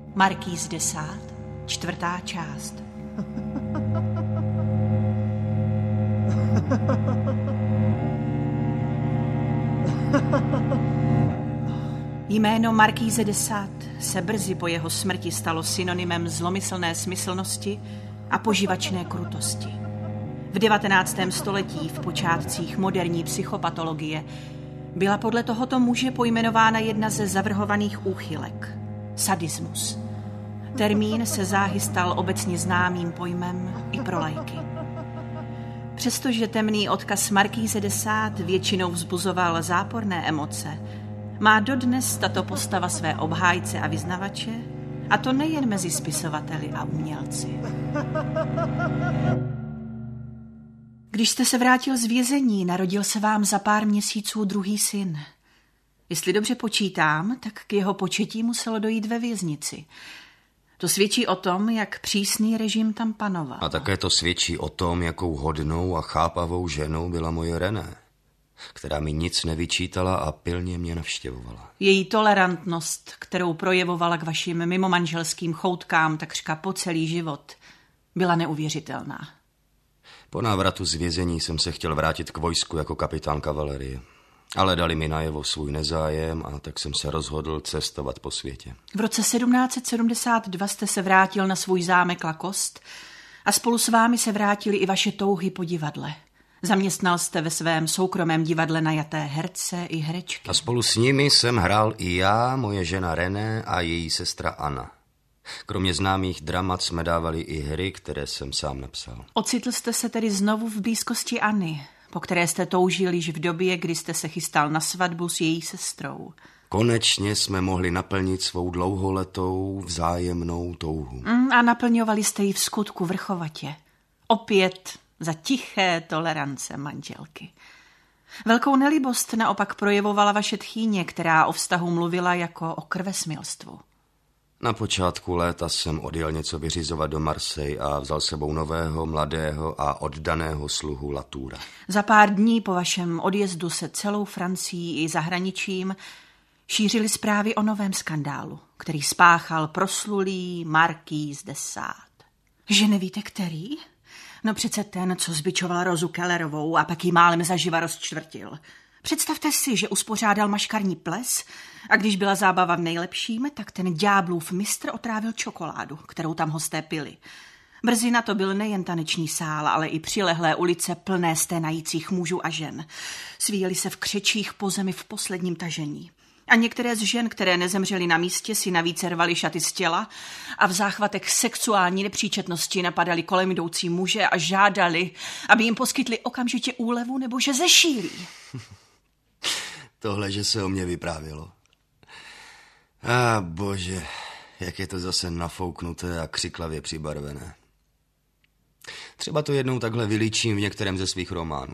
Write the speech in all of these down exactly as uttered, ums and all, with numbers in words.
Markýz de Sade, čtvrtá část. Jméno Markýze de Sade se brzy po jeho smrti stalo synonymem zlomyslné smyslnosti a poživačné krutosti. V devatenáctém století, v počátcích moderní psychopatologie, byla podle tohoto muže pojmenována jedna ze zavrhovaných úchylek – sadismus. Termín se záhy stal obecně známým pojmem i pro laiky. Přestože temný odkaz Markýze de Sade většinou vzbuzoval záporné emoce, má dodnes tato postava své obhájce a vyznavače, a to nejen mezi spisovateli a umělci. Když jste se vrátil z vězení, narodil se vám za pár měsíců druhý syn. Jestli dobře počítám, tak k jeho početí muselo dojít ve věznici. To svědčí o tom, jak přísný režim tam panoval. A také to svědčí o tom, jakou hodnou a chápavou ženou byla moje René, která mi nic nevyčítala a pilně mě navštěvovala. Její tolerantnost, kterou projevovala k vašim mimomanželským choutkám takřka po celý život, byla neuvěřitelná. Po návratu z vězení jsem se chtěl vrátit k vojsku jako kapitán kavalerie, ale dali mi najevo svůj nezájem a tak jsem se rozhodl cestovat po světě. V roce sedmnáct set sedmdesát dva jste se vrátil na svůj zámek Lacoste a spolu s vámi se vrátili i vaše touhy po divadle. Zaměstnal jste ve svém soukromém divadle najaté herce i herečky. A spolu s nimi jsem hrál i já, moje žena René a její sestra Anna. Kromě známých dramat jsme dávali i hry, které jsem sám napsal. Ocitl jste se tedy znovu v blízkosti Anny, po které jste toužil již v době, kdy jste se chystal na svatbu s její sestrou. Konečně jsme mohli naplnit svou dlouholetou vzájemnou touhu. Mm, a naplňovali jste ji v skutku vrchovatě. Opět za tiché tolerance manželky. Velkou nelibost naopak projevovala vaše tchýně, která o vztahu mluvila jako o krvesmilstvu. Na počátku léta jsem odjel něco vyřizovat do Marseille a vzal sebou nového, mladého a oddaného sluhu Latoura. Za pár dní po vašem odjezdu se celou Francií i zahraničím šířily zprávy o novém skandálu, který spáchal proslulý Markýz de Sade. Že nevíte, který? No přece ten, co zbičoval Rozu Kellerovou a pak ji málem zaživa rozčtvrtil. Představte si, že uspořádal maškarní ples a když byla zábava v nejlepším, tak ten ďáblův mistr otrávil čokoládu, kterou tam hosté pili. Brzy na to byl nejen taneční sál, ale i přilehlé ulice plné sténajících mužů a žen. Svíjeli se v křečích po zemi v posledním tažení. A některé z žen, které nezemřely na místě, si navíc rvaly šaty z těla a v záchvatech sexuální nepříčetnosti napadali kolem jdoucí muže a žádali, aby jim poskytli okamžitě úlevu nebo že zešílí. Tohle, že se o mě vyprávělo. A bože, jak je to zase nafouknuté a křiklavě přibarvené. Třeba to jednou takhle vylíčím v některém ze svých románů.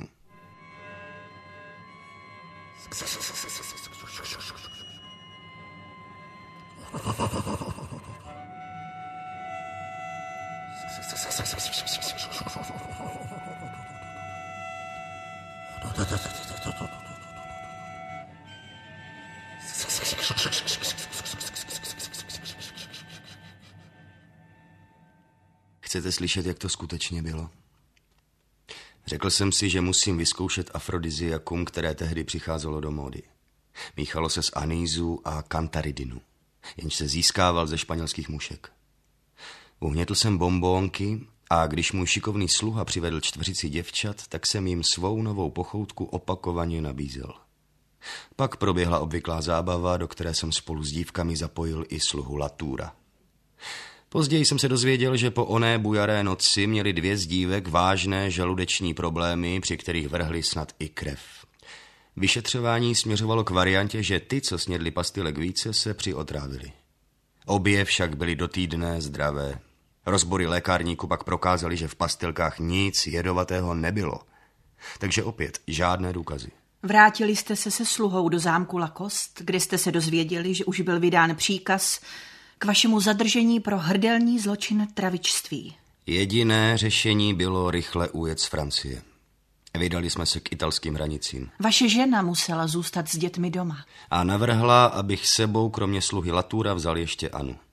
Chcete slyšet, jak to skutečně bylo? Řekl jsem si, že musím vyzkoušet afrodiziakum, které tehdy přicházelo do módy. Míchalo se z anýzu a kantaridinu, jenž se získával ze španělských mušek. Uhnětl jsem bombónky a když můj šikovný sluha přivedl čtveřici děvčat, tak jsem jim svou novou pochoutku opakovaně nabízel. Pak proběhla obvyklá zábava, do které jsem spolu s dívkami zapojil i sluhu Latoura. Později jsem se dozvěděl, že po oné bujaré noci měli dvě z dívek vážné žaludeční problémy, při kterých vrhli snad i krev. Vyšetřování směřovalo k variantě, že ty, co snědli pastilek více, se přiotrávili. Obě však byly do týdne zdravé. Rozbory lékárníků pak prokázaly, že v pastilkách nic jedovatého nebylo. Takže opět žádné důkazy. Vrátili jste se se sluhou do zámku Lacoste, kde jste se dozvěděli, že už byl vydán příkaz k vašemu zadržení pro hrdelní zločin travičství. Jediné řešení bylo rychle ujet z Francie. Vydali jsme se k italským hranicím. Vaše žena musela zůstat s dětmi doma. A navrhla, abych sebou kromě sluhy Latoura vzal ještě Anu.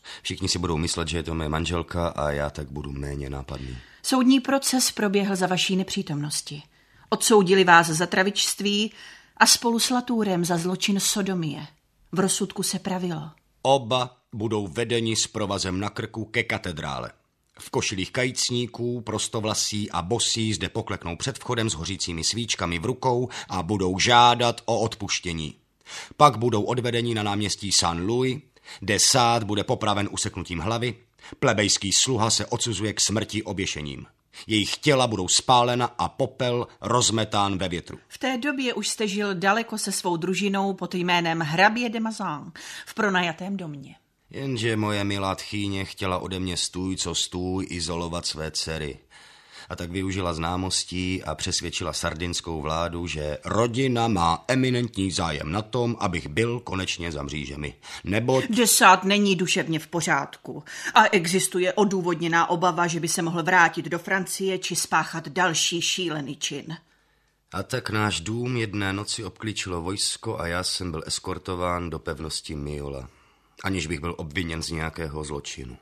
Všichni si budou myslet, že je to mé manželka a já tak budu méně nápadný. Soudní proces proběhl za vaší nepřítomnosti. Odsoudili vás za travičství a spolu s Latourem za zločin sodomie. V rozsudku se pravilo. Oba budou vedeni s provazem na krku ke katedrále. V košilích kajícníků, prostovlasí a bosí zde pokleknou před vchodem s hořícími svíčkami v rukou a budou žádat o odpuštění. Pak budou odvedeni na náměstí Saint-Louis, kde Sade bude popraven useknutím hlavy, plebejský sluha se odsuzuje k smrti oběšením. Jejich těla budou spálena a popel rozmetán ve větru. V té době už jste žil daleko se svou družinou pod jménem hrabě de Mazan v pronajatém domě. Jenže moje milá tchýně chtěla ode mě stůj co stůj izolovat své dcery. A tak využila známostí a přesvědčila sardinskou vládu, že rodina má eminentní zájem na tom, abych byl konečně za mřížemi. Neboť... De Sade není duševně v pořádku a existuje odůvodněná obava, že by se mohl vrátit do Francie či spáchat další šílený čin. A tak náš dům jedné noci obklíčilo vojsko a já jsem byl eskortován do pevnosti Miola, aniž bych byl obviněn z nějakého zločinu.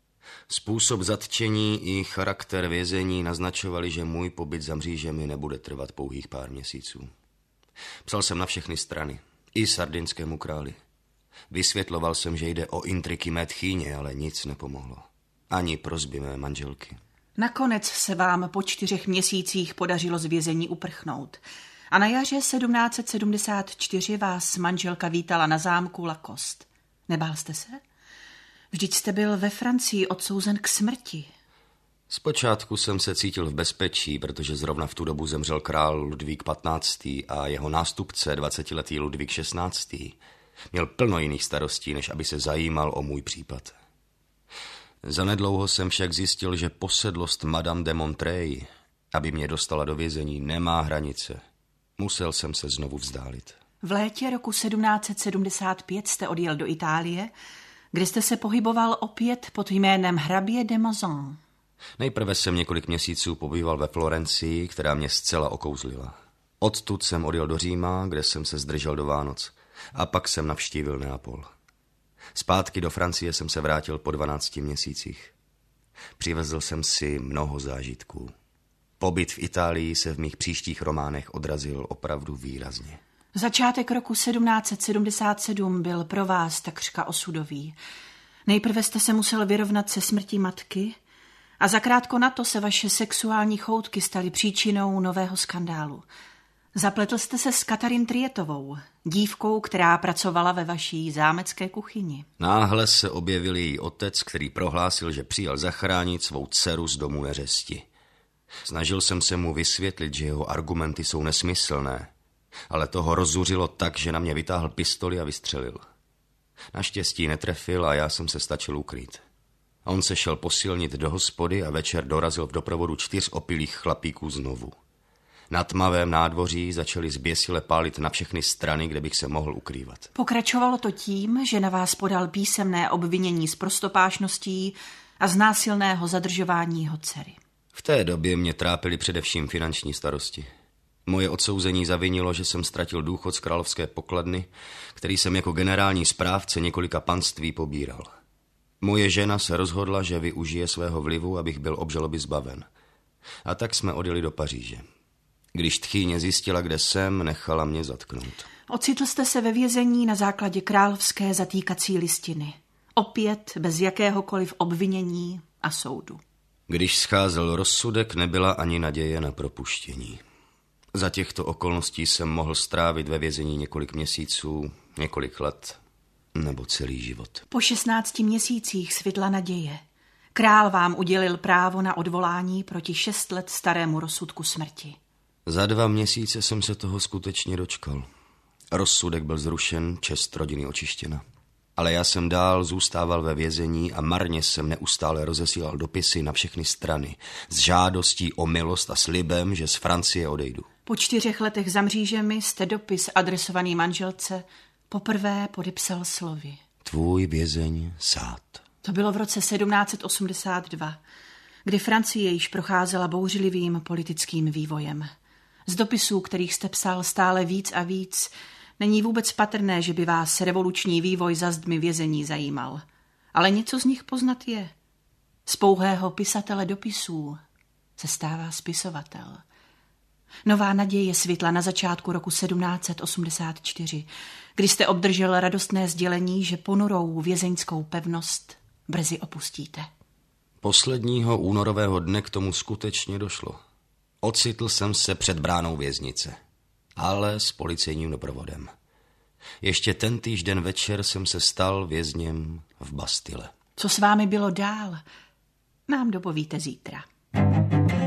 Způsob zatčení i charakter vězení naznačovali, že můj pobyt za mřížemi nebude trvat pouhých pár měsíců. Psal jsem na všechny strany, i sardinskému králi. Vysvětloval jsem, že jde o intriky mé tchýně, ale nic nepomohlo. Ani prosby mé manželky. Nakonec se vám po čtyřech měsících podařilo z vězení uprchnout. A na jaře sedmnáct set sedmdesát čtyři vás manželka vítala na zámku Lacoste. Nebál jste se? Vždyť jste byl ve Francii odsouzen k smrti. Zpočátku jsem se cítil v bezpečí, protože zrovna v tu dobu zemřel král Ludvík patnáctý. a jeho nástupce, dvacetiletý Ludvík šestnáctý. Měl plno jiných starostí, než aby se zajímal o můj případ. Zanedlouho jsem však zjistil, že posedlost Madame de Montreuil, aby mě dostala do vězení, nemá hranice. Musel jsem se znovu vzdálit. V létě roku sedmnáct set sedmdesát pět jste odjel do Itálie, kde jste se pohyboval opět pod jménem hrabě de Mazan. Nejprve jsem několik měsíců pobýval ve Florencii, která mě zcela okouzlila. Odtud jsem odjel do Říma, kde jsem se zdržel do Vánoc, a pak jsem navštívil Neapol. Zpátky do Francie jsem se vrátil po dvanácti měsících. Přivezl jsem si mnoho zážitků. Pobyt v Itálii se v mých příštích románech odrazil opravdu výrazně. Začátek roku sedmnáct set sedmdesát sedm byl pro vás takřka osudový. Nejprve jste se musel vyrovnat se smrtí matky a zakrátko na to se vaše sexuální choutky staly příčinou nového skandálu. Zapletl jste se s Katarín Trietovou, dívkou, která pracovala ve vaší zámecké kuchyni. Náhle se objevil její otec, který prohlásil, že přijel zachránit svou dceru z domu neřesti. Snažil jsem se mu vysvětlit, že jeho argumenty jsou nesmyslné, ale toho rozzuřilo tak, že na mě vytáhl pistoli a vystřelil. Naštěstí netrefil a já jsem se stačil ukrýt. A on se šel posilnit do hospody a večer dorazil v doprovodu čtyř opilých chlapíků znovu. Na tmavém nádvoří začali zběsile pálit na všechny strany, kde bych se mohl ukrývat. Pokračovalo to tím, že na vás podal písemné obvinění z prostopášností a z násilného zadržování jeho dcery. V té době mě trápily především finanční starosti. Moje odsouzení zavinilo, že jsem ztratil důchod z královské pokladny, který jsem jako generální správce několika panství pobíral. Moje žena se rozhodla, že využije svého vlivu, abych byl obžaloby zbaven. A tak jsme odjeli do Paříže. Když tchýně zjistila, kde jsem, nechala mě zatknout. Ocitl jste se ve vězení na základě královské zatýkací listiny. Opět bez jakéhokoliv obvinění a soudu. Když scházel rozsudek, nebyla ani naděje na propuštění. Za těchto okolností jsem mohl strávit ve vězení několik měsíců, několik let nebo celý život. Po šestnácti měsících svitla naděje. Král vám udělil právo na odvolání proti šest let starému rozsudku smrti. Za dva měsíce jsem se toho skutečně dočkal. Rozsudek byl zrušen, čest rodiny očištěna. Ale já jsem dál zůstával ve vězení a marně jsem neustále rozesílal dopisy na všechny strany s žádostí o milost a slibem, že z Francie odejdu. Po čtyřech letech za mřížemi jste dopis adresovaný manželce poprvé podepsal slovy. Tvůj vězeň Sade. To bylo v roce sedmnáct set osmdesát dva, kdy Francie již procházela bouřlivým politickým vývojem. Z dopisů, kterých jste psal stále víc a víc, není vůbec patrné, že by vás revoluční vývoj za zdmi vězení zajímal. ale něco z nich poznat je. Z pouhého pisatele dopisů se stává spisovatel. Nová naděje svitla na začátku roku sedmnáct set osmdesát čtyři, kdy jste obdržel radostné sdělení, že ponurou vězeňskou pevnost brzy opustíte. Posledního únorového dne k tomu skutečně došlo. Ocitl jsem se před bránou věznice, ale s policejním doprovodem. Ještě tentýž den večer jsem se stal vězněm v Bastille. Co s vámi bylo dál, nám dopovíte zítra.